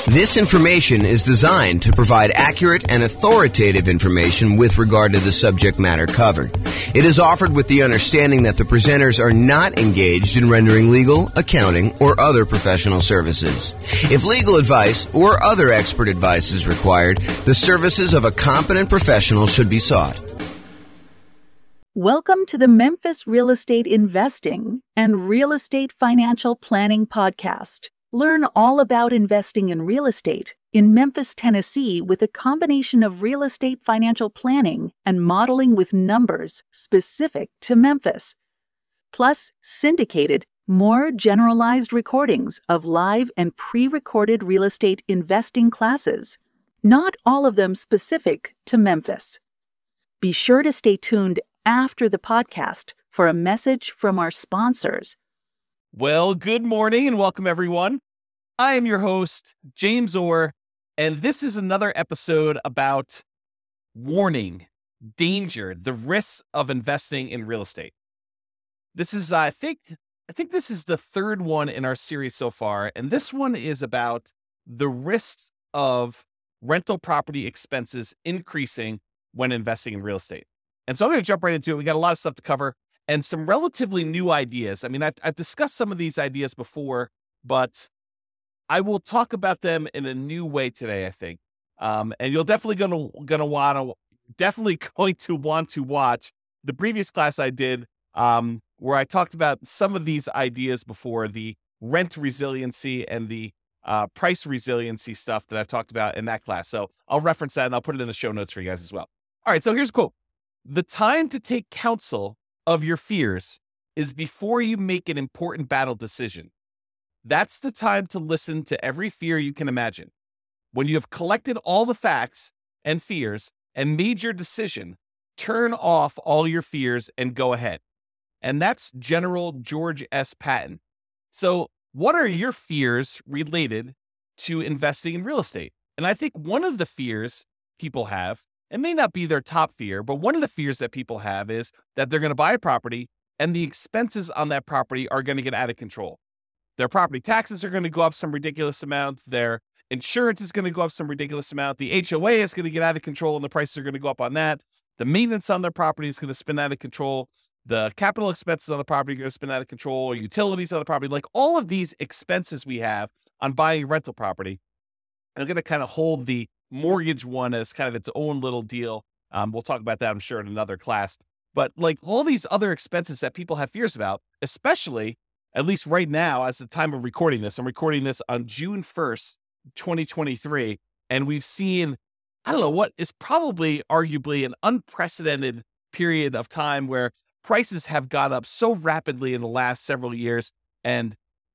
This information is designed to provide accurate and authoritative information with regard to the subject matter covered. It is offered with the understanding that the presenters are not engaged in rendering legal, accounting, or other professional services. If legal advice or other expert advice is required, the services of a competent professional should be sought. Welcome to the Memphis Real Estate Investing and Real Estate Financial Planning Podcast. Learn all about investing in real estate in Memphis, Tennessee, with a combination of real estate financial planning and modeling with numbers specific to Memphis, plus syndicated, more generalized recordings of live and pre-recorded real estate investing classes, not all of them specific to Memphis. Be sure to stay tuned after the podcast for a message from our sponsors. Well, good morning and welcome, everyone. I am your host, James Orr, and this is another episode about warning, danger, the risks of investing in real estate. This is, I think this is the third one in our series so far, and this one is about the risks of rental property expenses increasing when investing in real estate. And so I'm going to jump right into it. We got a lot of stuff to cover and some relatively new ideas. I mean, I've discussed some of these ideas before, but I will talk about them in a new way today, I think. And you'll definitely going to want to watch the previous class I did, where I talked about some of these ideas before, the rent resiliency and the price resiliency stuff that I've talked about in that class. So I'll reference that and I'll put it in the show notes for you guys as well. All right, so here's a quote. "The time to take counsel of your fears is before you make an important battle decision. That's the time to listen to every fear you can imagine. When you have collected all the facts and fears and made your decision, turn off all your fears and go ahead." And that's General George S. Patton. So what are your fears related to investing in real estate? And I think one of the fears people have, it may not be their top fear, but one of the fears that people have is that they're going to buy a property and the expenses on that property are going to get out of control. Their property taxes are going to go up some ridiculous amount. Their insurance is going to go up some ridiculous amount. The HOA is going to get out of control and the prices are going to go up on that. The maintenance on their property is going to spin out of control. The capital expenses on the property are going to spin out of control. Utilities on the property, like all of these expenses we have on buying a rental property, are going to kind of hold the mortgage one as kind of its own little deal. We'll talk about that, I'm sure, in another class. But like all these other expenses that people have fears about, especially, at least right now, as the time of recording this, I'm recording this on June 1st, 2023. And we've seen, I don't know, what is probably arguably an unprecedented period of time where prices have gone up so rapidly in the last several years. And,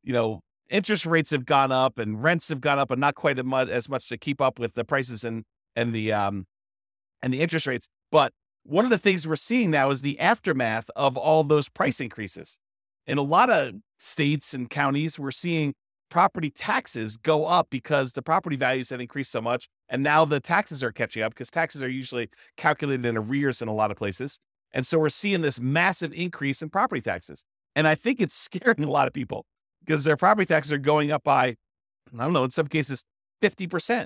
interest rates have gone up and rents have gone up, and not quite as much to keep up with the prices and the interest rates. But one of the things we're seeing now is the aftermath of all those price increases. In a lot of states and counties, we're seeing property taxes go up because the property values have increased so much. And now the taxes are catching up because taxes are usually calculated in arrears in a lot of places. And so we're seeing this massive increase in property taxes. And I think it's scaring a lot of people because their property taxes are going up by, I don't know, in some cases, 50%,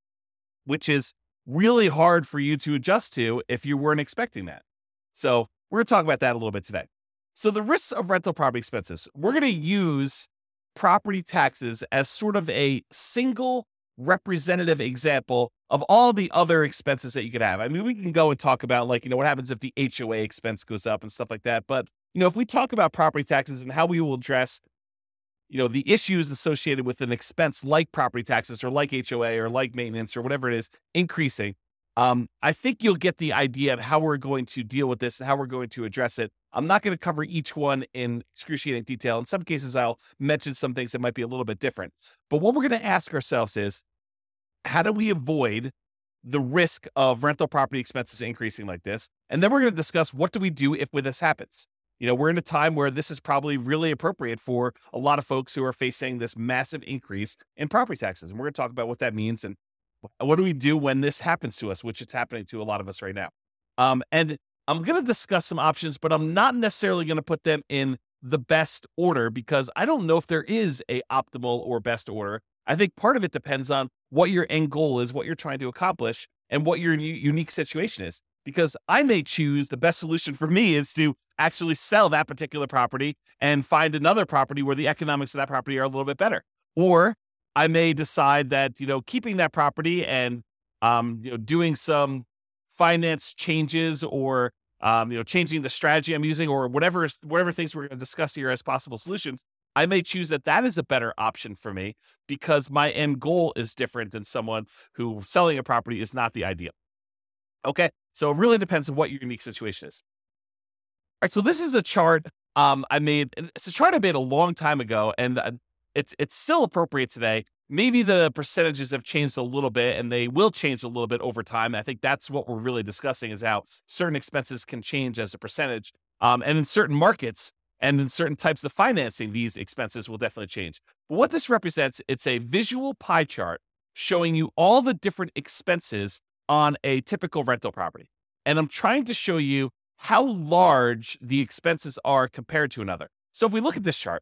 which is really hard for you to adjust to if you weren't expecting that. So we're going to talk about that a little bit today. So the risks of rental property expenses, we're going to use property taxes as sort of a single representative example of all the other expenses that you could have. I mean, we can go and talk about what happens if the HOA expense goes up and stuff like that. But, if we talk about property taxes and how we will address, the issues associated with an expense like property taxes or like HOA or like maintenance or whatever it is increasing, I think you'll get the idea of how we're going to deal with this and how we're going to address it. I'm not going to cover each one in excruciating detail. In some cases, I'll mention some things that might be a little bit different. But what we're going to ask ourselves is, how do we avoid the risk of rental property expenses increasing like this? And then we're going to discuss, what do we do if this happens? We're in a time where this is probably really appropriate for a lot of folks who are facing this massive increase in property taxes. And we're going to talk about what that means and what do we do when this happens to us, which it's happening to a lot of us right now. And I'm going to discuss some options, but I'm not necessarily going to put them in the best order because I don't know if there is a optimal or best order. I think part of it depends on what your end goal is, what you're trying to accomplish, and what your unique situation is. Because I may choose the best solution for me is to actually sell that particular property and find another property where the economics of that property are a little bit better. Or I may decide that, keeping that property and, doing some finance changes or, changing the strategy I'm using or whatever things we're going to discuss here as possible solutions, I may choose that is a better option for me because my end goal is different than someone who selling a property is not the ideal. Okay. So it really depends on what your unique situation is. All right. So this is a chart I made. It's a chart I made a long time ago, and it's still appropriate today. Maybe the percentages have changed a little bit, and they will change a little bit over time. I think that's what we're really discussing is how certain expenses can change as a percentage. And in certain markets and in certain types of financing, these expenses will definitely change. But what this represents, it's a visual pie chart showing you all the different expenses on a typical rental property. And I'm trying to show you how large the expenses are compared to another. So if we look at this chart,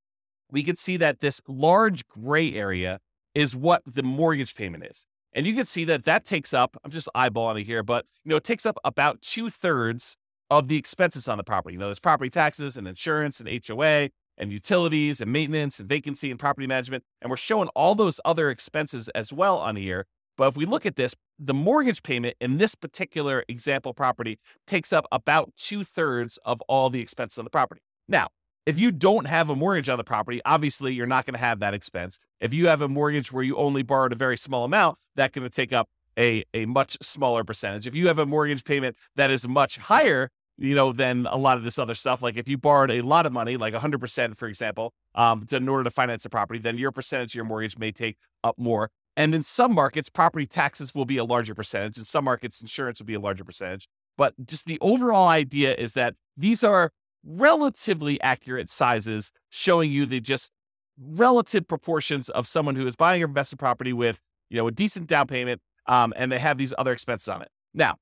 we can see that this large gray area is what the mortgage payment is. And you can see that takes up, I'm just eyeballing it here, but it takes up about 2/3 of the expenses on the property. There's property taxes and insurance and HOA and utilities and maintenance and vacancy and property management. And we're showing all those other expenses as well on here. But if we look at this, the mortgage payment in this particular example property takes up about 2/3 of all the expenses on the property. Now, if you don't have a mortgage on the property, obviously you're not going to have that expense. If you have a mortgage where you only borrowed a very small amount, that's going to take up a much smaller percentage. If you have a mortgage payment that is much higher, than a lot of this other stuff, like if you borrowed a lot of money, like 100%, for example, in order to finance a property, then your percentage of your mortgage may take up more. And in some markets, property taxes will be a larger percentage. In some markets, insurance will be a larger percentage. But just the overall idea is that these are relatively accurate sizes showing you the just relative proportions of someone who is buying an investment property with, a decent down payment, and they have these other expenses on it. Now,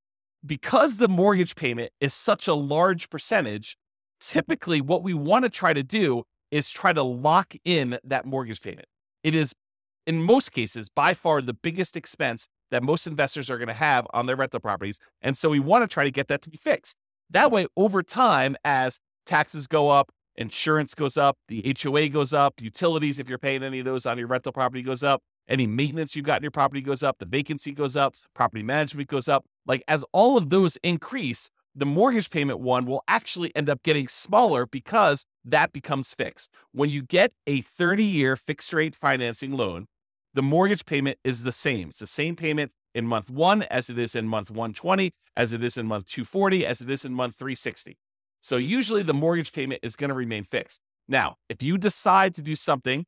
because the mortgage payment is such a large percentage, typically what we want to try to do is try to lock in that mortgage payment. It is, in most cases, by far the biggest expense that most investors are going to have on their rental properties. And so we want to try to get that to be fixed. That way, over time, as taxes go up, insurance goes up, the HOA goes up, utilities, if you're paying any of those on your rental property, goes up, any maintenance you've got in your property goes up, the vacancy goes up, property management goes up. Like as all of those increase, the mortgage payment one will actually end up getting smaller because that becomes fixed. When you get a 30-year fixed rate financing loan, the mortgage payment is the same. It's the same payment in month 1 as it is in month 120, as it is in month 240, as it is in month 360. So usually the mortgage payment is going to remain fixed. Now, if you decide to do something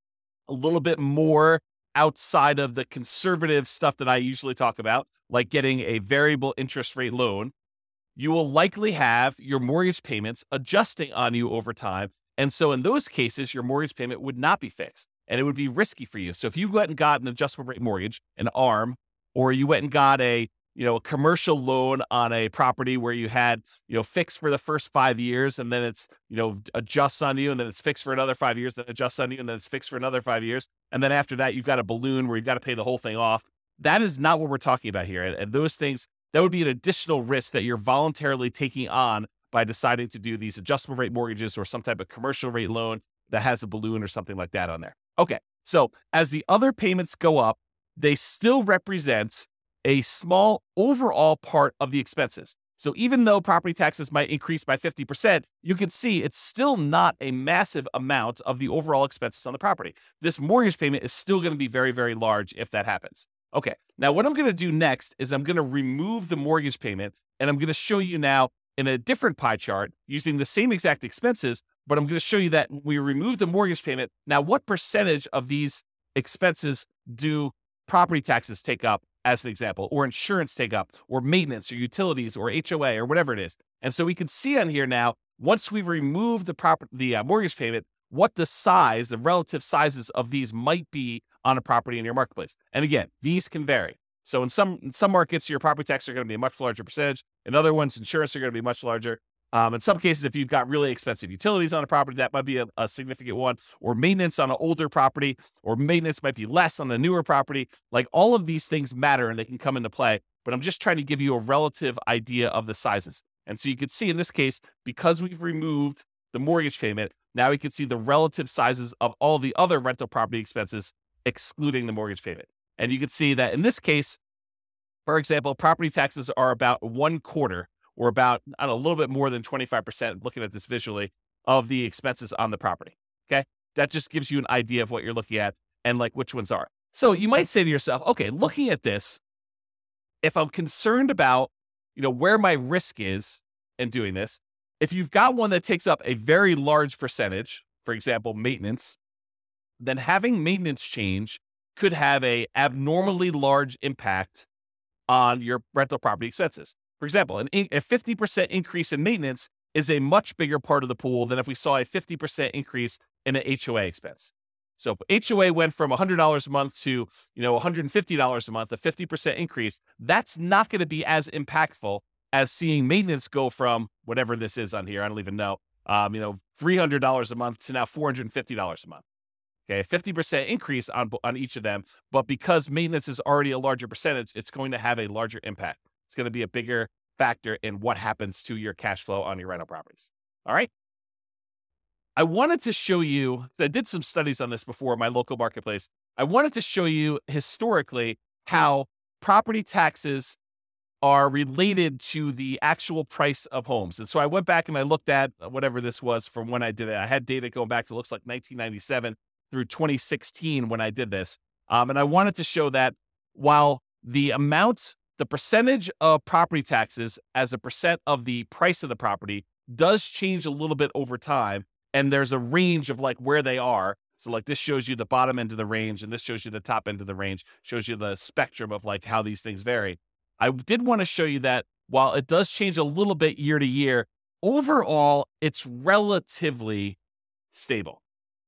a little bit more outside of the conservative stuff that I usually talk about, like getting a variable interest rate loan, you will likely have your mortgage payments adjusting on you over time. And so in those cases, your mortgage payment would not be fixed and it would be risky for you. So if you went and got an adjustable rate mortgage, an ARM, or you went and got a commercial loan on a property where you had, fixed for the first 5 years and then it's, adjusts on you and then it's fixed for another 5 years, then adjusts on you and then it's fixed for another 5 years. And then after that, you've got a balloon where you've got to pay the whole thing off. That is not what we're talking about here. And those things, that would be an additional risk that you're voluntarily taking on by deciding to do these adjustable rate mortgages or some type of commercial rate loan that has a balloon or something like that on there. Okay. So as the other payments go up, they still represent a small overall part of the expenses. So even though property taxes might increase by 50%, you can see it's still not a massive amount of the overall expenses on the property. This mortgage payment is still going to be very, very large if that happens. Okay, now what I'm going to do next is I'm going to remove the mortgage payment, and I'm going to show you now in a different pie chart using the same exact expenses, but I'm going to show you that we remove the mortgage payment. Now, what percentage of these expenses do property taxes take up, as an example, or insurance take up, or maintenance, or utilities, or HOA, or whatever it is? And so we can see on here now, once we remove the mortgage payment, what the relative sizes of these might be on a property in your marketplace. And again, these can vary. So in some markets, your property taxes are going to be a much larger percentage. In other ones, insurance are going to be much larger. In some cases, if you've got really expensive utilities on a property, that might be a significant one, or maintenance on an older property, or maintenance might be less on a newer property. Like all of these things matter and they can come into play, but I'm just trying to give you a relative idea of the sizes. And so you can see in this case, because we've removed the mortgage payment, now we can see the relative sizes of all the other rental property expenses, excluding the mortgage payment. And you can see that in this case, for example, property taxes are about 1/4 or about, I don't know, a little bit more than 25%, looking at this visually, of the expenses on the property. Okay. That just gives you an idea of what you're looking at and like which ones are. So you might say to yourself, okay, looking at this, if I'm concerned about, where my risk is in doing this, if you've got one that takes up a very large percentage, for example, maintenance, then having maintenance change could have a abnormally large impact on your rental property expenses. For example, a 50% increase in maintenance is a much bigger part of the pool than if we saw a 50% increase in an HOA expense. So if HOA went from $100 a month to, $150 a month, a 50% increase, that's not going to be as impactful as seeing maintenance go from whatever this is on here. I don't even know, $300 a month to now $450 a month. Okay, a 50% increase on each of them, but because maintenance is already a larger percentage, it's going to have a larger impact. It's going to be a bigger factor in what happens to your cash flow on your rental properties. All right. I wanted to show you, I did some studies on this before, my local marketplace. I wanted to show you historically how property taxes are related to the actual price of homes. And so I went back and I looked at whatever this was from when I did it. I had data going back to, looks like 1997 through 2016 when I did this. And I wanted to show that while the percentage of property taxes as a percent of the price of the property does change a little bit over time, and there's a range of like where they are. So like this shows you the bottom end of the range, and this shows you the top end of the range, shows you the spectrum of like how these things vary. I did want to show you that while it does change a little bit year to year, overall, it's relatively stable.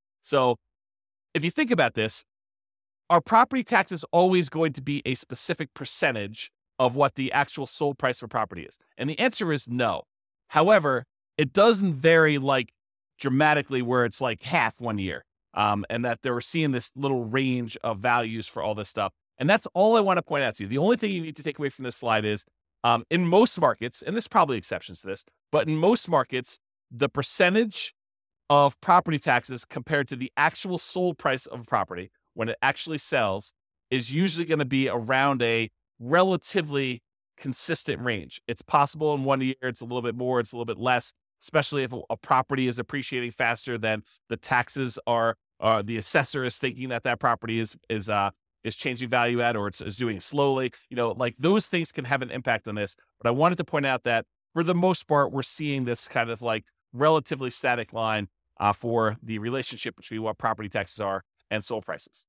So if you think about this, are property taxes always going to be a specific percentage of what the actual sold price of a property is? And the answer is no. However, it doesn't vary like dramatically where it's like half one year, and that they were seeing this little range of values for all this stuff. And that's all I want to point out to you. The only thing you need to take away from this slide is in most markets, and there's probably exceptions to this, but in most markets, the percentage of property taxes compared to the actual sold price of a property when it actually sells is usually going to be around a relatively consistent range. It's possible in one year, it's a little bit more, it's a little bit less, especially if a property is appreciating faster than the taxes are, the assessor is thinking that property is changing value at, or is doing it slowly. Like those things can have an impact on this. But I wanted to point out that for the most part, we're seeing this kind of like relatively static line for the relationship between what property taxes are and sold prices.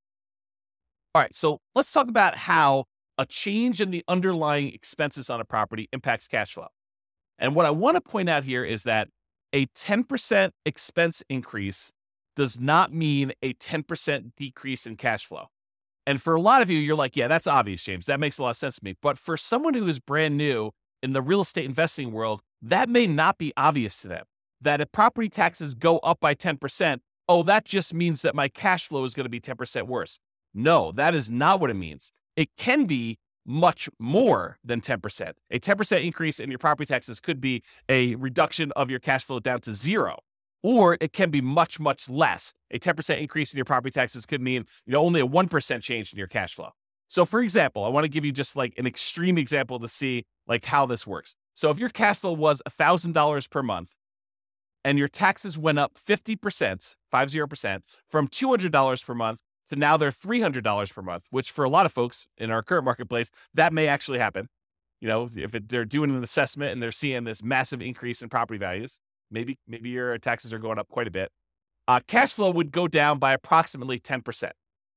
All right, so let's talk about how a change in the underlying expenses on a property impacts cash flow. And what I want to point out here is that a 10% expense increase does not mean a 10% decrease in cash flow. And for a lot of you, you're like, yeah, that's obvious, James. That makes a lot of sense to me. But for someone who is brand new in the real estate investing world, that may not be obvious to them. That if property taxes go up by 10%, that just means that my cash flow is going to be 10% worse. No, that is not what it means. It can be much more than 10%. A 10% increase in your property taxes could be a reduction of your cash flow down to zero, or it can be much, much less. A 10% increase in your property taxes could mean only a 1% change in your cash flow. So for example, I want to give you just like an extreme example to see like how this works. So if your cash flow was $1,000 per month and your taxes went up 50%, 50%, from $200 per month to now they're $300 per month, which for a lot of folks in our current marketplace, that may actually happen. If they're doing an assessment and they're seeing this massive increase in property values, maybe your taxes are going up quite a bit. Cash flow would go down by approximately 10%.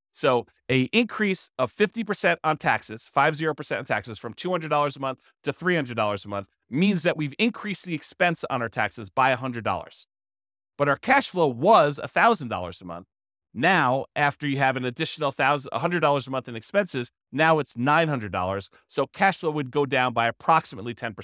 So a increase of 50% on taxes, 50% on taxes from $200 a month to $300 a month means that we've increased the expense on our taxes by $100. But our cash flow was $1,000 a month. Now, after you have an additional $100 a month in expenses, now it's $900. So cash flow would go down by approximately 10%.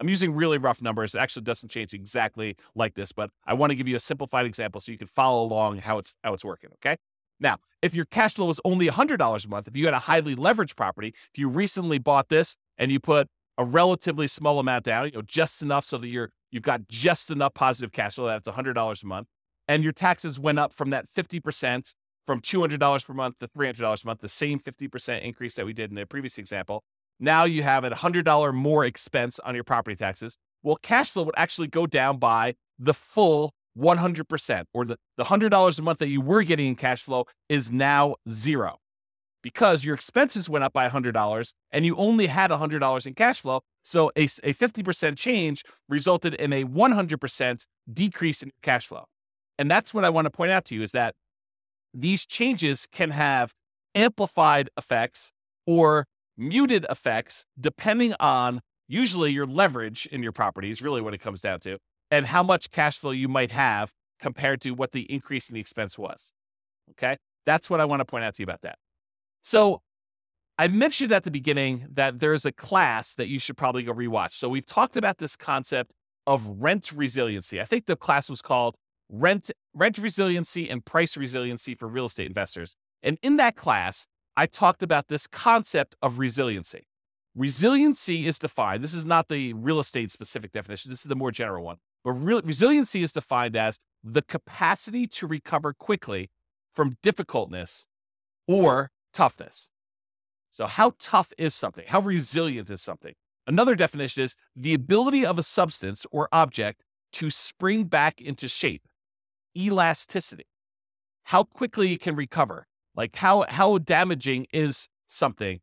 I'm using really rough numbers. It actually doesn't change exactly like this, but I want to give you a simplified example so you can follow along how it's working, okay? Now, if your cash flow was only $100 a month, if you had a highly leveraged property, if you recently bought this and you put a relatively small amount down, just enough so that you've got just enough positive cash flow, that's $100 a month, and your taxes went up from that 50%, from $200 per month to $300 a month, the same 50% increase that we did in the previous example. Now you have a $100 more expense on your property taxes. Well, cash flow would actually go down by the full 100%, or the $100 a month that you were getting in cash flow is now zero, because your expenses went up by $100 and you only had $100 in cash flow. So a 50% change resulted in a 100% decrease in your cash flow. And that's what I want to point out to you, is that these changes can have amplified effects or muted effects depending on usually your leverage in your property is really what it comes down to, and how much cash flow you might have compared to what the increase in the expense was. Okay? That's what I want to point out to you about that. So I mentioned at the beginning that there's a class that you should probably go rewatch. So we've talked about this concept of rent resiliency. I think the class was called Rent Resiliency and Price Resiliency for Real Estate Investors. And in that class, I talked about this concept of resiliency. Resiliency is defined, this is not the real estate specific definition, this is the more general one. But resiliency is defined as the capacity to recover quickly from difficultness or toughness. So how tough is something? How resilient is something? Another definition is the ability of a substance or object to spring back into shape. Elasticity. How quickly it can recover. Like how damaging is something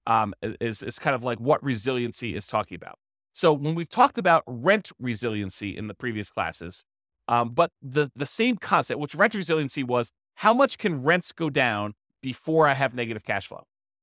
is kind of like what resiliency is talking about. So when we've talked about rent resiliency in the previous classes, but the same concept, which rent resiliency was, how much can rents go down before I have negative cash flow?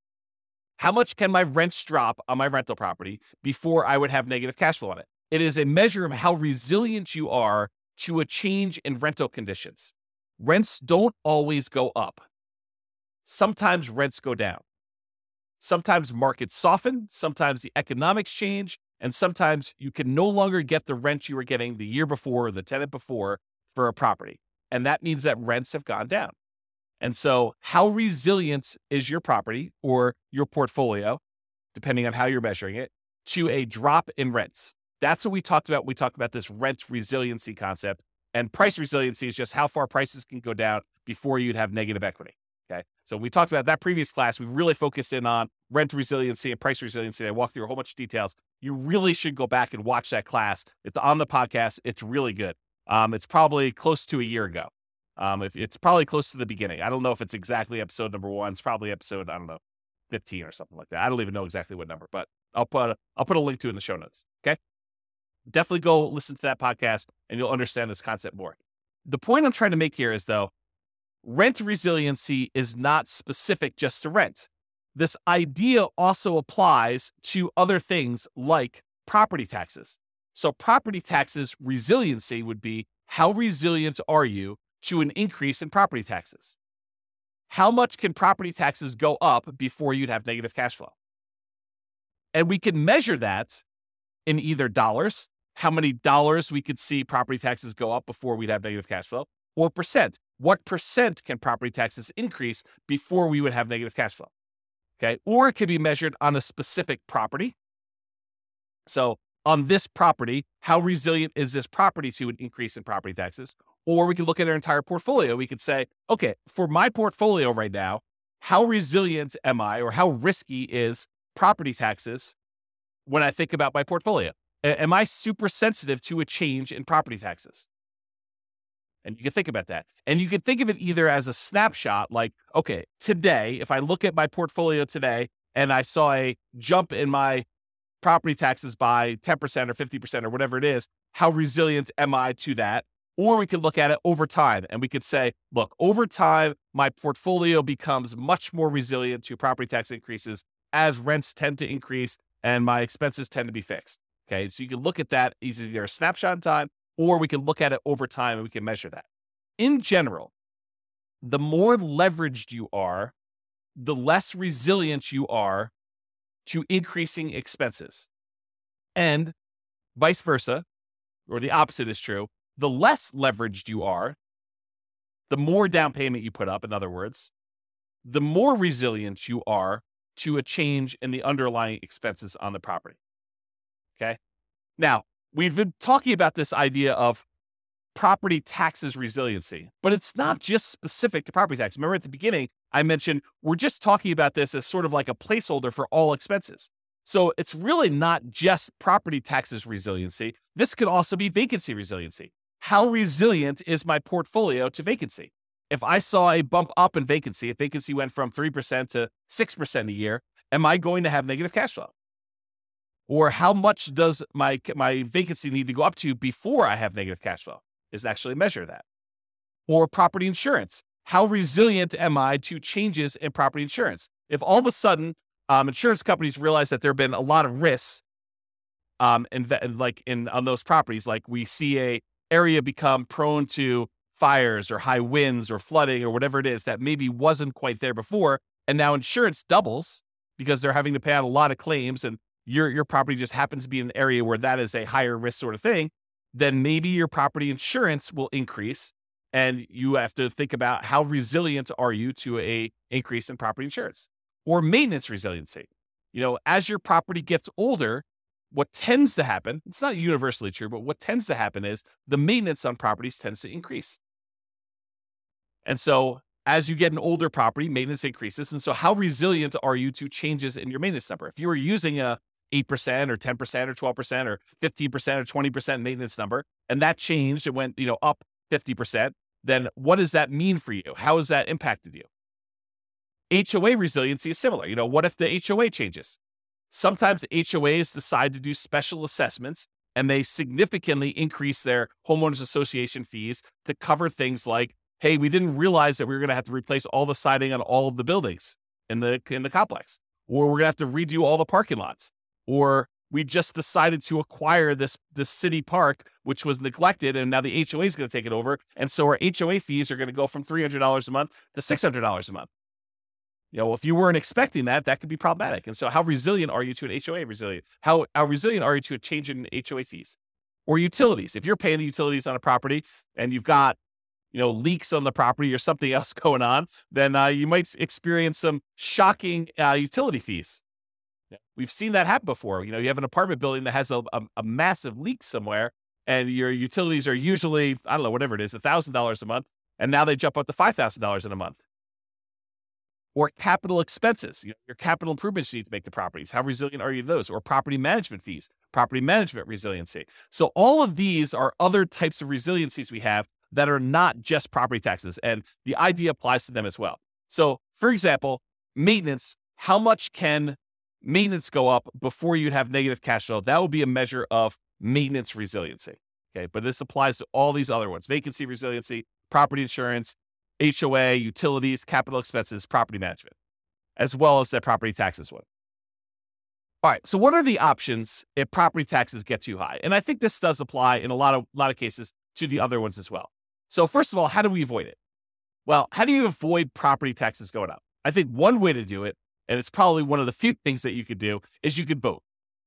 How much can my rents drop on my rental property before I would have negative cash flow on it? It is a measure of how resilient you are to a change in rental conditions. Rents don't always go up. Sometimes rents go down. Sometimes markets soften, sometimes the economics change, and sometimes you can no longer get the rent you were getting the year before or the tenant before for a property. And that means that rents have gone down. And so how resilient is your property or your portfolio, depending on how you're measuring it, to a drop in rents? That's what we talked about. We talked about this rent resiliency concept, and price resiliency is just how far prices can go down before you'd have negative equity. Okay. So we talked about that previous class. We really focused in on rent resiliency and price resiliency. I walked through a whole bunch of details. You really should go back and watch that class. It's on the podcast. It's really good. It's probably close to a year ago. It's probably close to the beginning. I don't know if it's exactly episode number 1. It's probably episode, 15 or something like that. I don't even know exactly what number, but I'll put a link to it in the show notes. Okay. Definitely go listen to that podcast and you'll understand this concept more. The point I'm trying to make here is, though, rent resiliency is not specific just to rent. This idea also applies to other things like property taxes. So property taxes resiliency would be, how resilient are you to an increase in property taxes? How much can property taxes go up before you'd have negative cash flow? And we can measure that in either dollars, how many dollars we could see property taxes go up before we'd have negative cash flow, or percent. What percent can property taxes increase before we would have negative cash flow? Okay. Or it could be measured on a specific property. So on this property, how resilient is this property to an increase in property taxes? Or we could look at our entire portfolio. We could say, okay, for my portfolio right now, how resilient am I, or how risky is property taxes when I think about my portfolio? Am I super sensitive to a change in property taxes? And you can think about that. And you can think of it either as a snapshot, like, okay, today, if I look at my portfolio today and I saw a jump in my property taxes by 10% or 50% or whatever it is, how resilient am I to that? Or we could look at it over time and we could say, look, over time, my portfolio becomes much more resilient to property tax increases as rents tend to increase and my expenses tend to be fixed. Okay, so you can look at that as either a snapshot in time, or we can look at it over time and we can measure that. In general, the more leveraged you are, the less resilient you are to increasing expenses. And Vice versa, or the opposite is true. The less leveraged you are, the more down payment you put up, in other words, the more resilient you are to a change in the underlying expenses on the property. Okay? Now, we've been talking about this idea of property taxes resiliency, but it's not just specific to property tax. Remember at the beginning, I mentioned we're just talking about this as sort of like a placeholder for all expenses. So it's really not just property taxes resiliency. This could also be vacancy resiliency. How resilient is my portfolio to vacancy? If I saw a bump up in vacancy, if vacancy went from 3% to 6% a year, am I going to have negative cash flow? Or how much does my vacancy need to go up to before I have negative cash flow? Is actually a measure of that. Or property insurance. How resilient am I to changes in property insurance? If all of a sudden insurance companies realize that there have been a lot of risks on those properties, like we see a area become prone to fires or high winds or flooding or whatever it is that maybe wasn't quite there before, and now insurance doubles because they're having to pay out a lot of claims, and your property just happens to be in an area where that is a higher risk sort of thing, then maybe your property insurance will increase, and you have to think about how resilient are you to a increase in property insurance. Or maintenance resiliency. As your property gets older, what tends to happen, it's not universally true, but what tends to happen is the maintenance on properties tends to increase. And so as you get an older property, maintenance increases. And so how resilient are you to changes in your maintenance number? If you were using a 8% or 10% or 12% or 15% or 20% maintenance number, and that changed, it went, up 50%, then what does that mean for you? How has that impacted you? HOA resiliency is similar. What if the HOA changes? Sometimes HOAs decide to do special assessments and they significantly increase their homeowners association fees to cover things like, hey, we didn't realize that we were going to have to replace all the siding on all of the buildings in the complex, or we're going to have to redo all the parking lots, or we just decided to acquire this city park, which was neglected, and now the HOA is going to take it over, and so our HOA fees are going to go from $300 a month to $600 a month. If you weren't expecting that, that could be problematic. And so how resilient are you to an HOA resilient? How resilient are you to a change in HOA fees? Or utilities. If you're paying the utilities on a property and you've got, leaks on the property or something else going on, then you might experience some shocking utility fees. We've seen that happen before. You have an apartment building that has a massive leak somewhere, and your utilities are usually, I don't know, whatever it is, $1,000 a month, and now they jump up to $5,000 in a month. Or capital expenses, your capital improvements you need to make to properties. How resilient are you to those? Or property management fees, property management resiliency. So all of these are other types of resiliencies we have that are not just property taxes, and the idea applies to them as well. So, for example, maintenance, how much can maintenance go up before you'd have negative cash flow? That would be a measure of maintenance resiliency. Okay, but this applies to all these other ones: vacancy resiliency, property insurance, HOA, utilities, capital expenses, property management, as well as that property taxes one. All right, so what are the options if property taxes get too high? And I think this does apply in a lot of cases to the other ones as well. So first of all, how do we avoid it? Well, how do you avoid property taxes going up? I think one way to do it, and it's probably one of the few things that you could do, is you could vote.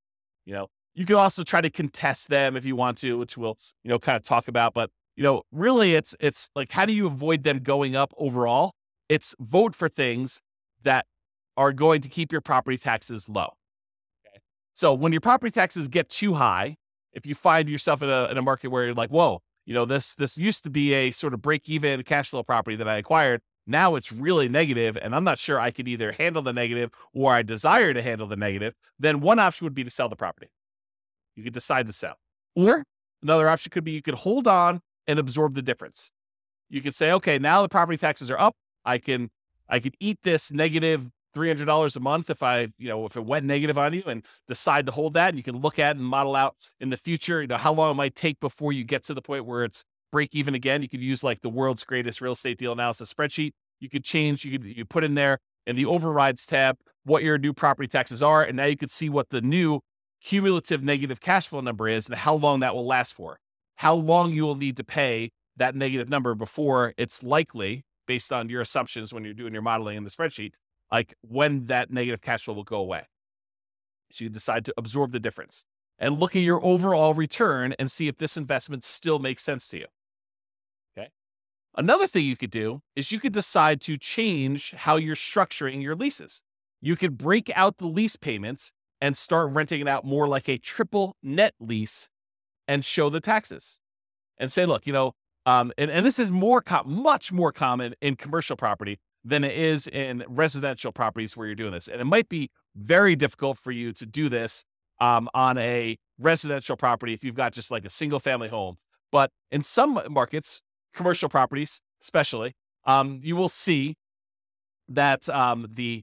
You can also try to contest them if you want to, which we'll, kind of talk about, but really it's like, how do you avoid them going up overall? It's vote for things that are going to keep your property taxes low. Okay. So when your property taxes get too high, if you find yourself in a market where you're like, whoa, this used to be a sort of break-even cash flow property that I acquired. Now it's really negative, and I'm not sure I could either handle the negative or I desire to handle the negative, then one option would be to sell the property. You could decide to sell. Or another option could be you could hold on and absorb the difference. You could say, okay, now the property taxes are up. I can eat this negative $300 a month if if it went negative on you, and decide to hold that. And you can look at and model out in the future, how long it might take before you get to the point where it's break even again. You could use like the world's greatest real estate deal analysis spreadsheet. You could change, you put in there in the overrides tab what your new property taxes are. And now you could see what the new cumulative negative cash flow number is and how long that will last for. How long you will need to pay that negative number before it's likely, based on your assumptions when you're doing your modeling in the spreadsheet, like when that negative cash flow will go away. So you decide to absorb the difference. and look at your overall return and see if this investment still makes sense to you. Okay. Another thing you could do is you could decide to change how you're structuring your leases. You could break out the lease payments and start renting it out more like a triple net lease and show the taxes and say, look, and this is much more common in commercial property than it is in residential properties where you're doing this. And it might be very difficult for you to do this on a residential property if you've got just like a single family home. But in some markets, commercial properties especially, you will see that the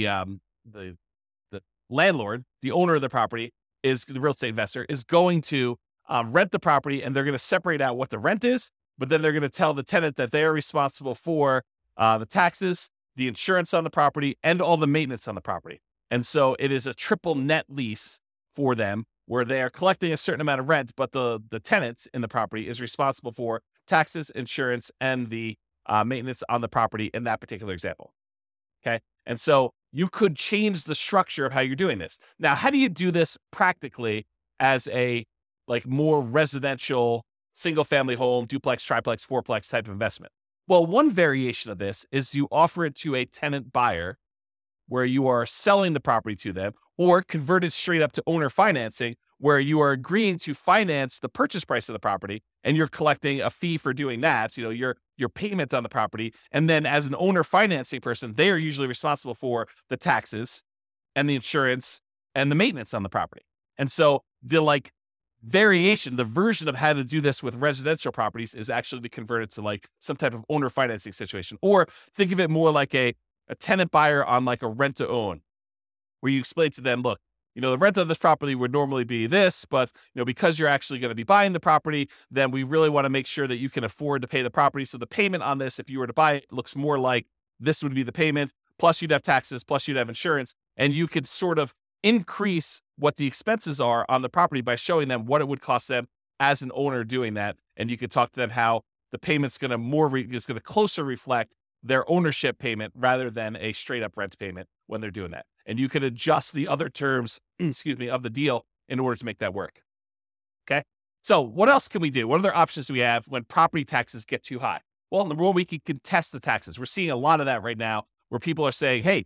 landlord, the owner of the property, is the real estate investor, is going to rent the property, and they're going to separate out what the rent is, but then they're going to tell the tenant that they are responsible for the taxes, the insurance on the property, and all the maintenance on the property. And so it is a triple net lease for them where they are collecting a certain amount of rent, but the tenant in the property is responsible for taxes, insurance, and the maintenance on the property in that particular example. Okay. And so you could change the structure of how you're doing this. Now, how do you do this practically as a more residential single family home, duplex, triplex, fourplex type of investment? Well, one variation of this is you offer it to a tenant buyer where you are selling the property to them, or convert it straight up to owner financing where you are agreeing to finance the purchase price of the property and you're collecting a fee for doing that, your payment on the property. And then as an owner financing person, they are usually responsible for the taxes and the insurance and the maintenance on the property. And so the variation, the version of how to do this with residential properties is actually to convert it to some type of owner financing situation. Or think of it more like a tenant buyer on a rent to own, where you explain to them, look, the rent on this property would normally be this, but because you're actually going to be buying the property, then we really want to make sure that you can afford to pay the property. So the payment on this, if you were to buy it, looks more like this would be the payment, plus you'd have taxes, plus you'd have insurance, and you could sort of increase what the expenses are on the property by showing them what it would cost them as an owner doing that. And you could talk to them how the payment's going to closer reflect their ownership payment rather than a straight up rent payment when they're doing that. And you could adjust the other terms, of the deal in order to make that work. Okay. So what else can we do? What other options do we have when property taxes get too high? Well, number one, we can contest the taxes. We're seeing a lot of that right now where people are saying, hey,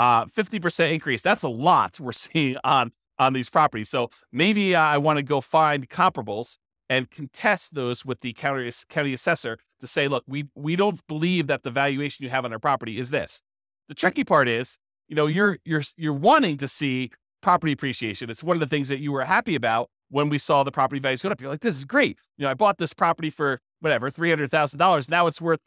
50% increase, that's a lot we're seeing on these properties. So maybe I want to go find comparables and contest those with the county assessor to say, look, we don't believe that the valuation you have on our property is this. The tricky part is, you're wanting to see property appreciation. It's one of the things that you were happy about when we saw the property values go up. You're like, this is great. I bought this property for whatever, $300,000. Now it's worth,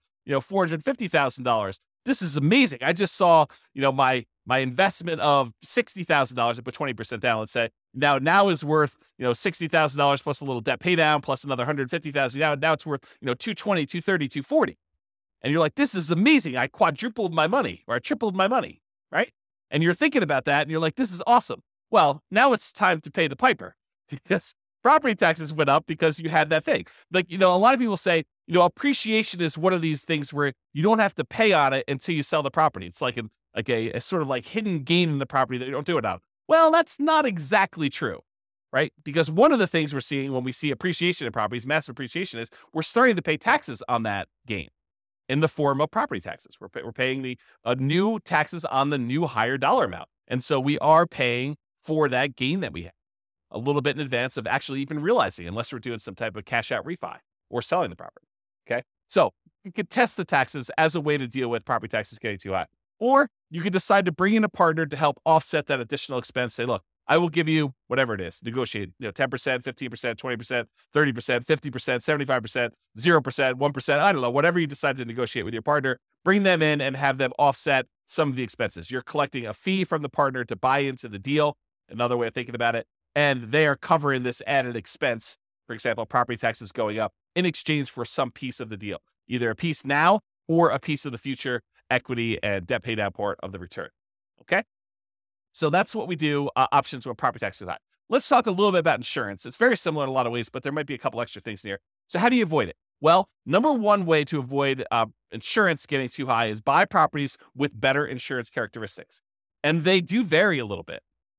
$450,000. This is amazing. I just saw, my investment of $60,000, I put 20% down, let's say, now is worth, $60,000 plus a little debt pay down, plus another $150,000. Now it's worth, $220, $230, $240. And you're like, this is amazing. I quadrupled my money, or I tripled my money, right? And you're thinking about that and you're like, this is awesome. Well, now it's time to pay the piper because property taxes went up because you had that thing. A lot of people say, appreciation is one of these things where you don't have to pay on it until you sell the property. It's like a sort of hidden gain in the property that you don't do it on. Well, that's not exactly true, right? Because one of the things we're seeing when we see appreciation in properties, massive appreciation, is we're starting to pay taxes on that gain in the form of property taxes. We're paying the new taxes on the new higher dollar amount. And so we are paying for that gain that we have a little bit in advance of actually even realizing, unless we're doing some type of cash out refi or selling the property. Okay. So you could test the taxes as a way to deal with property taxes getting too high. Or you could decide to bring in a partner to help offset that additional expense. Say, look, I will give you whatever it is, negotiate, 10%, 15%, 20%, 30%, 50%, 75%, 0%, 1%. I don't know, whatever you decide to negotiate with your partner, bring them in and have them offset some of the expenses. You're collecting a fee from the partner to buy into the deal. Another way of thinking about it. And they are covering this added expense. For example, property taxes going up in exchange for some piece of the deal, either a piece now or a piece of the future equity and debt pay down part of the return. Okay. So that's what we do, options when property taxes are high. Let's talk a little bit about insurance. It's very similar in a lot of ways, but there might be a couple extra things in here. So how do you avoid it? Well, number one way to avoid insurance getting too high is buy properties with better insurance characteristics. And they do vary a little bit.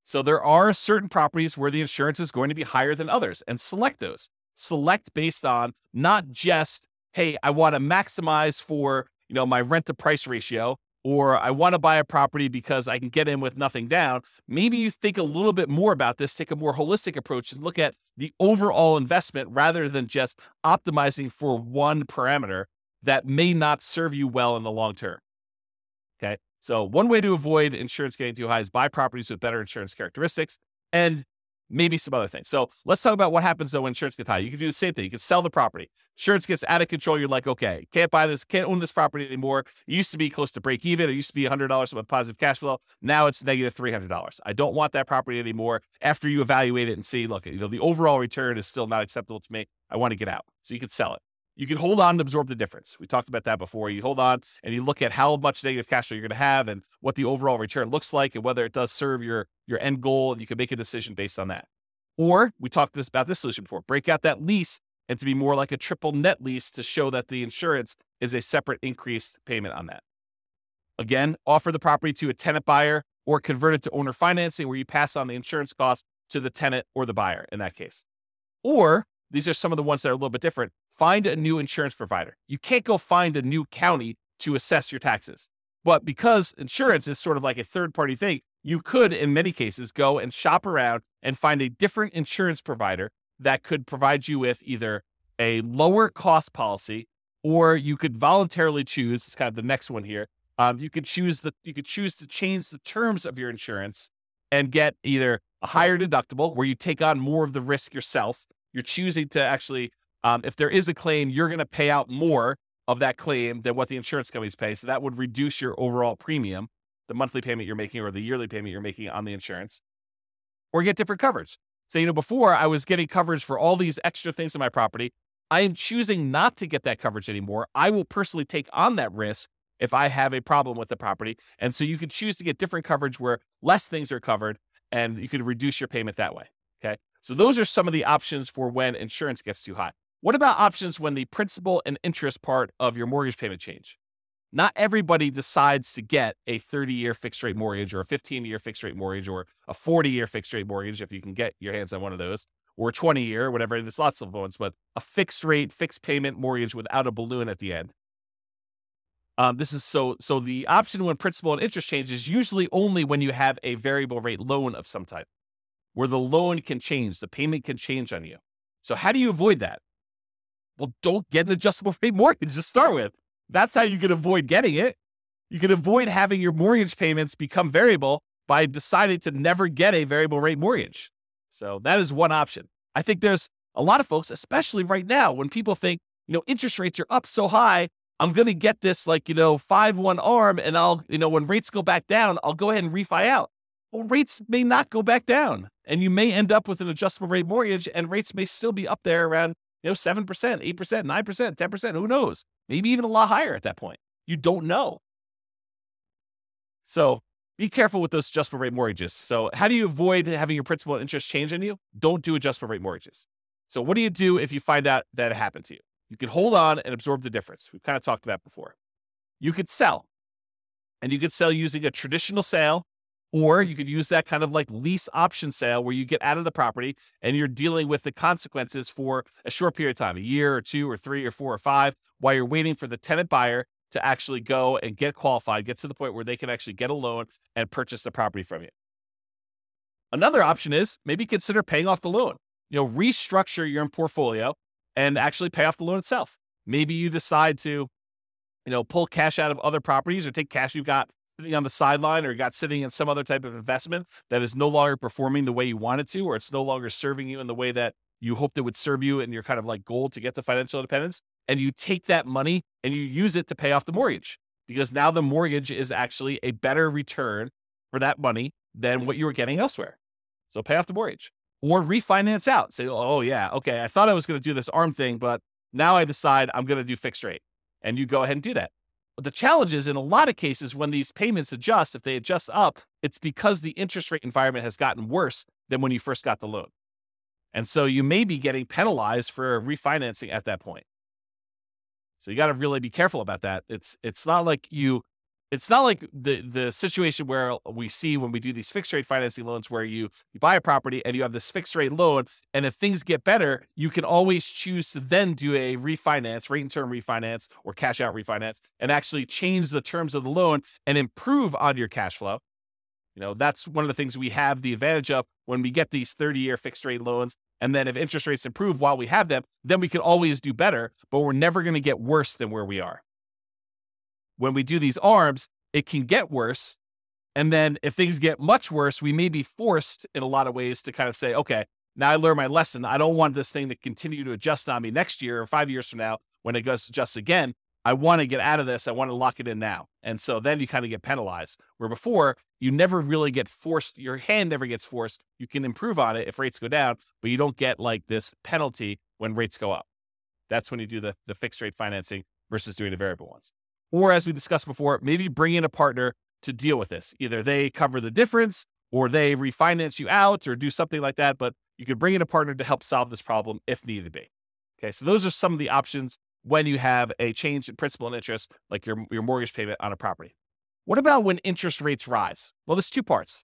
So there are certain properties where the insurance is going to be higher than others, and select those. Select based on not just, hey, I want to maximize for, my rent to price ratio, or I want to buy a property because I can get in with nothing down. Maybe you think a little bit more about this, take a more holistic approach and look at the overall investment rather than just optimizing for one parameter that may not serve you well in the long term. Okay. So one way to avoid insurance getting too high is buy properties with better insurance characteristics and maybe some other things. So let's talk about what happens though when insurance gets high. You can do the same thing. You can sell the property. Insurance gets out of control. You're like, okay, can't buy this, can't own this property anymore. It used to be close to break even. It used to be $100 with positive cash flow. Now it's negative $300. I don't want that property anymore. After you evaluate it and see, look, the overall return is still not acceptable to me. I want to get out. So you can sell it. You can hold on and absorb the difference. We talked about that before. You hold on and you look at how much negative cash flow you're going to have and what the overall return looks like and whether it does serve your end goal, and you can make a decision based on that. Or we talked about this solution before, break out that lease and to be more like a triple net lease to show that the insurance is a separate increased payment on that. Again, offer the property to a tenant buyer or convert it to owner financing where you pass on the insurance cost to the tenant or the buyer in that case. Or these are some of the ones that are a little bit different. Find a new insurance provider. You can't go find a new county to assess your taxes. But because insurance is sort of like a third-party thing, you could, in many cases, go and shop around and find a different insurance provider that could provide you with either a lower cost policy, or you could voluntarily choose, it's kind of the next one here, you could choose to change the terms of your insurance and get either a higher deductible where you take on more of the risk yourself. You're choosing to actually, if there is a claim, you're going to pay out more of that claim than what the insurance companies pay. So that would reduce your overall premium, the monthly payment you're making or the yearly payment you're making on the insurance, or get different coverage. So, before I was getting coverage for all these extra things in my property. I am choosing not to get that coverage anymore. I will personally take on that risk if I have a problem with the property. And so you can choose to get different coverage where less things are covered and you can reduce your payment that way. Okay. So those are some of the options for when insurance gets too high. What about options when the principal and interest part of your mortgage payment change? Not everybody decides to get a 30-year fixed rate mortgage or a 15-year fixed rate mortgage or a 40-year fixed rate mortgage, if you can get your hands on one of those, or a 20-year, whatever. There's lots of ones, but a fixed rate, fixed payment mortgage without a balloon at the end. This is so the option when principal and interest change is usually only when you have a variable rate loan of some type, where the loan can change, the payment can change on you. So how do you avoid that? Well, don't get an adjustable rate mortgage to start with. That's how you can avoid getting it. You can avoid having your mortgage payments become variable by deciding to never get a variable rate mortgage. So that is one option. I think there's a lot of folks, especially right now, when people think, interest rates are up so high, I'm going to get this 5-1 ARM and I'll, when rates go back down, I'll go ahead and refi out. Well, rates may not go back down and you may end up with an adjustable rate mortgage and rates may still be up there around 7%, 8%, 9%, 10%, who knows? Maybe even a lot higher at that point. You don't know. So be careful with those adjustable rate mortgages. So how do you avoid having your principal and interest change on you? Don't do adjustable rate mortgages. So what do you do if you find out that it happened to you? You can hold on and absorb the difference. We've kind of talked about before. You could sell. And you could sell using a traditional sale, or you could use that kind of like lease option sale where you get out of the property and you're dealing with the consequences for a short period of time, a year or 2 or 3 or 4 or 5, while you're waiting for the tenant buyer to actually go and get qualified, get to the point where they can actually get a loan and purchase the property from you. Another option is maybe consider paying off the loan. Restructure your portfolio and actually pay off the loan itself. Maybe you decide to, pull cash out of other properties or take cash you've got sitting on the sideline or got sitting in some other type of investment that is no longer performing the way you want it to, or it's no longer serving you in the way that you hoped it would serve you in your kind of like goal to get to financial independence. And you take that money and you use it to pay off the mortgage, because now the mortgage is actually a better return for that money than what you were getting elsewhere. So pay off the mortgage or refinance out. Say, oh yeah, okay, I thought I was going to do this ARM thing, but now I decide I'm going to do fixed rate. And you go ahead and do that. But the challenge is in a lot of cases when these payments adjust, if they adjust up, it's because the interest rate environment has gotten worse than when you first got the loan. And so you may be getting penalized for refinancing at that point. So you got to really be careful about that. It's not like you it's not like the situation where we see when we do these fixed rate financing loans where you buy a property and you have this fixed rate loan, and if things get better, you can always choose to then do a refinance, rate and term refinance or cash out refinance, and actually change the terms of the loan and improve on your cash flow. That's one of the things we have the advantage of when we get these 30-year fixed rate loans. And then if interest rates improve while we have them, then we can always do better, but we're never going to get worse than where we are. When we do these ARMs, it can get worse. And then if things get much worse, we may be forced in a lot of ways to kind of say, okay, now I learned my lesson. I don't want this thing to continue to adjust on me next year or 5 years from now when it goes to adjust again. I want to get out of this. I want to lock it in now. And so then you kind of get penalized, where before you never really get forced. Your hand never gets forced. You can improve on it if rates go down, but you don't get like this penalty when rates go up. That's when you do the fixed rate financing versus doing the variable ones. Or as we discussed before, maybe bring in a partner to deal with this. Either they cover the difference or they refinance you out or do something like that. But you could bring in a partner to help solve this problem if needed be. Okay, so those are some of the options when you have a change in principal and interest, like your mortgage payment on a property. What about when interest rates rise? Well, there's two parts.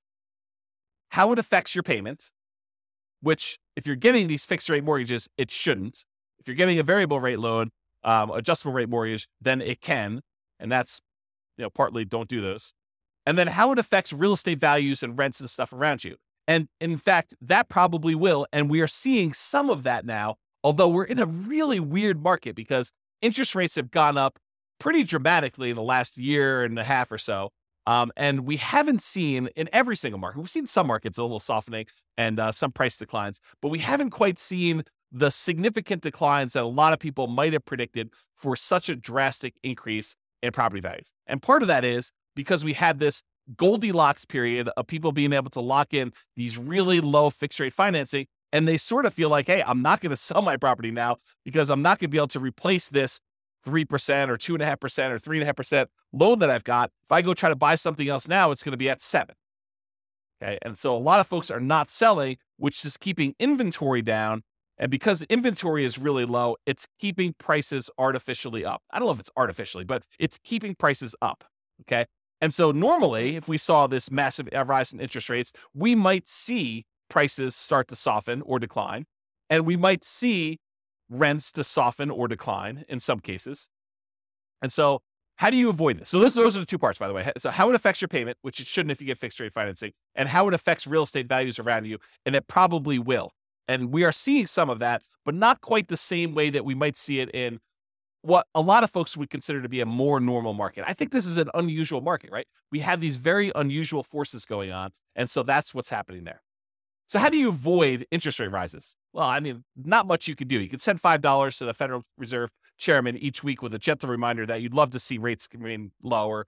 How it affects your payment, which if you're getting these fixed rate mortgages, it shouldn't. If you're getting a variable rate loan, adjustable rate mortgage, then it can. And that's, partly don't do those. And then how it affects real estate values and rents and stuff around you. And in fact, that probably will. And we are seeing some of that now, although we're in a really weird market because interest rates have gone up pretty dramatically in the last year and a half or so. And we haven't seen in every single market, we've seen some markets a little softening and some price declines, but we haven't quite seen the significant declines that a lot of people might have predicted for such a drastic increase in property values. And part of that is because we had this Goldilocks period of people being able to lock in these really low fixed rate financing. And they sort of feel like, hey, I'm not going to sell my property now because I'm not going to be able to replace this 3% or 2.5% or 3.5% loan that I've got. If I go try to buy something else now, it's going to be at 7%. Okay. And so a lot of folks are not selling, which is keeping inventory down. And because inventory is really low, it's keeping prices artificially up. I don't know if it's artificially, but it's keeping prices up. Okay. And so normally, if we saw this massive rise in interest rates, we might see prices start to soften or decline, and we might see rents to soften or decline in some cases. And so how do you avoid this? So those are the two parts, by the way. So how it affects your payment, which it shouldn't if you get fixed rate financing, and how it affects real estate values around you, and it probably will. And we are seeing some of that, but not quite the same way that we might see it in what a lot of folks would consider to be a more normal market. I think this is an unusual market, right? We have these very unusual forces going on, and so that's what's happening there. So how do you avoid interest rate rises? Well, I mean, not much you could do. You could send $5 to the Federal Reserve Chairman each week with a gentle reminder that you'd love to see rates remain lower,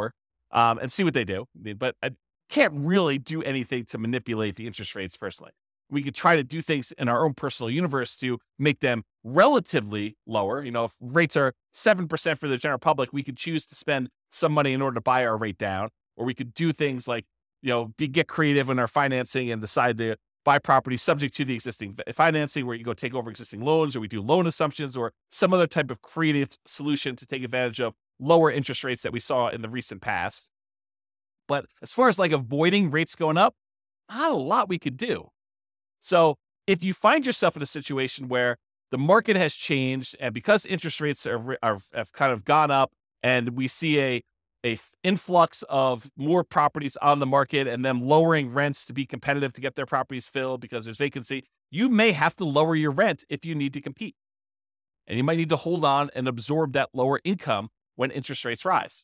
and see what they do. But I can't really do anything to manipulate the interest rates personally. We could try to do things in our own personal universe to make them relatively lower. If rates are 7% for the general public, we could choose to spend some money in order to buy our rate down, or we could do things like, get creative in our financing and decide to buy property subject to the existing financing, where you go take over existing loans, or we do loan assumptions, or some other type of creative solution to take advantage of lower interest rates that we saw in the recent past. But as far as like avoiding rates going up, not a lot we could do. So if you find yourself in a situation where the market has changed, and because interest rates have kind of gone up, and we see a influx of more properties on the market and them lowering rents to be competitive to get their properties filled because there's vacancy, you may have to lower your rent if you need to compete. And you might need to hold on and absorb that lower income when interest rates rise.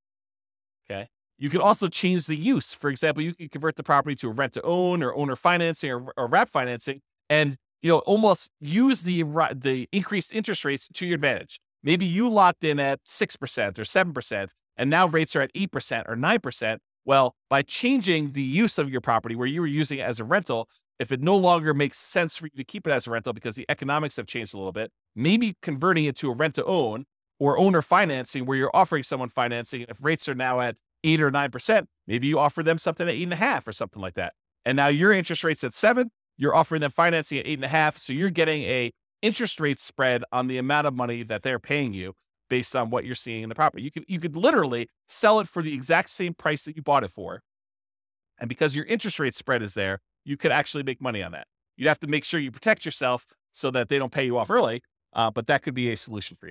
Okay. You could also change the use. For example, you could convert the property to a rent to own or owner financing or wrap financing, and almost use the increased interest rates to your advantage. Maybe you locked in at 6% or 7%, and now rates are at 8% or 9%. Well, by changing the use of your property where you were using it as a rental, if it no longer makes sense for you to keep it as a rental because the economics have changed a little bit, maybe converting it to a rent to own or owner financing where you're offering someone financing. If rates are now at 8 or 9%, maybe you offer them something at 8.5 or something like that. And now your interest rate's at 7, you're offering them financing at 8.5. So you're getting a interest rate spread on the amount of money that they're paying you. based on what you're seeing in the property. You could literally sell it for the exact same price that you bought it for. And because your interest rate spread is there, you could actually make money on that. You'd have to make sure you protect yourself so that they don't pay you off early, but that could be a solution for you.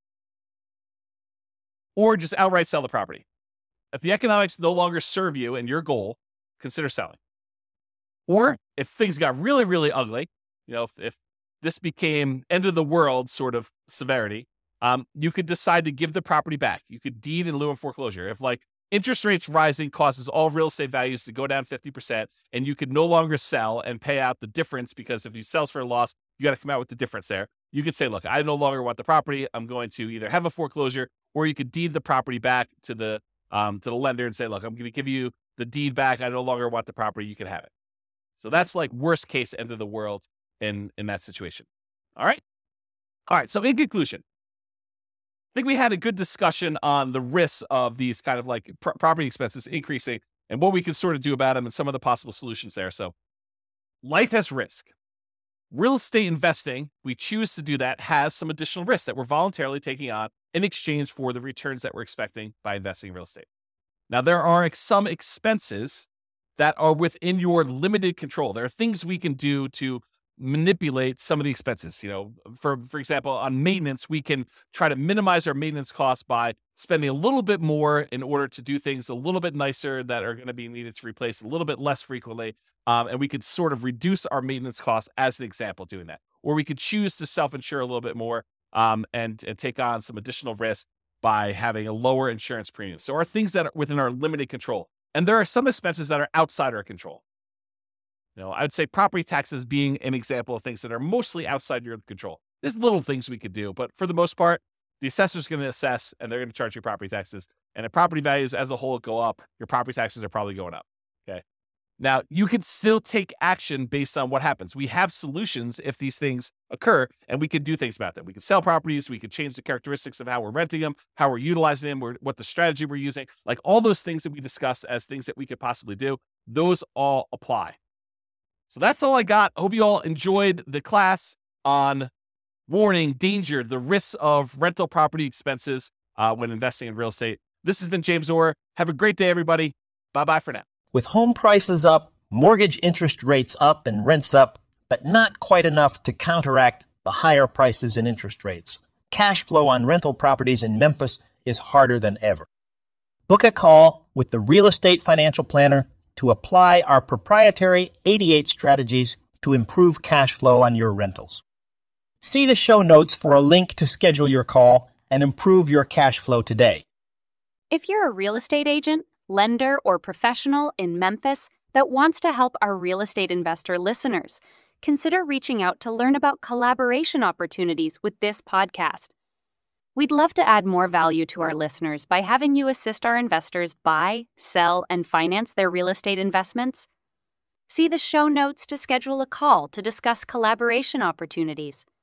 Or just outright sell the property. If the economics no longer serve you and your goal, consider selling. Or if things got really, really ugly, if this became end of the world sort of severity, you could decide to give the property back. You could deed in lieu of foreclosure. If interest rates rising causes all real estate values to go down 50%, and you could no longer sell and pay out the difference, because if you sell for a loss, you got to come out with the difference there. You could say, look, I no longer want the property. I'm going to either have a foreclosure, or you could deed the property back to the lender and say, look, I'm going to give you the deed back. I no longer want the property. You can have it. So that's worst case end of the world in that situation. All right. So in conclusion, I think we had a good discussion on the risks of these kind of property expenses increasing and what we can sort of do about them and some of the possible solutions there. So life has risk. Real estate investing, we choose to do that, has some additional risks that we're voluntarily taking on in exchange for the returns that we're expecting by investing in real estate. Now, there are some expenses that are within your limited control. There are things we can do to manipulate some of the expenses. For example, on maintenance, we can try to minimize our maintenance costs by spending a little bit more in order to do things a little bit nicer that are going to be needed to replace a little bit less frequently. And we could sort of reduce our maintenance costs as an example doing that. Or we could choose to self-insure a little bit more and take on some additional risk by having a lower insurance premium. So are things that are within our limited control. And there are some expenses that are outside our control. I would say property taxes being an example of things that are mostly outside your control. There's little things we could do, but for the most part, the assessor's going to assess and they're going to charge you property taxes. And if property values as a whole go up, your property taxes are probably going up. Okay. Now, you can still take action based on what happens. We have solutions if these things occur, and we can do things about them. We can sell properties. We can change the characteristics of how we're renting them, how we're utilizing them, what the strategy we're using. All those things that we discussed as things that we could possibly do, those all apply. So that's all I got. Hope you all enjoyed the class on warning, danger, the risks of rental property expenses when investing in real estate. This has been James Orr. Have a great day, everybody. Bye-bye for now. With home prices up, mortgage interest rates up, and rents up, but not quite enough to counteract the higher prices and interest rates, cash flow on rental properties in Memphis is harder than ever. Book a call with the Real Estate Financial Planner to apply our proprietary 88 strategies to improve cash flow on your rentals. See the show notes for a link to schedule your call and improve your cash flow today. If you're a real estate agent, lender, or professional in Memphis that wants to help our real estate investor listeners, consider reaching out to learn about collaboration opportunities with this podcast. We'd love to add more value to our listeners by having you assist our investors buy, sell, and finance their real estate investments. See the show notes to schedule a call to discuss collaboration opportunities.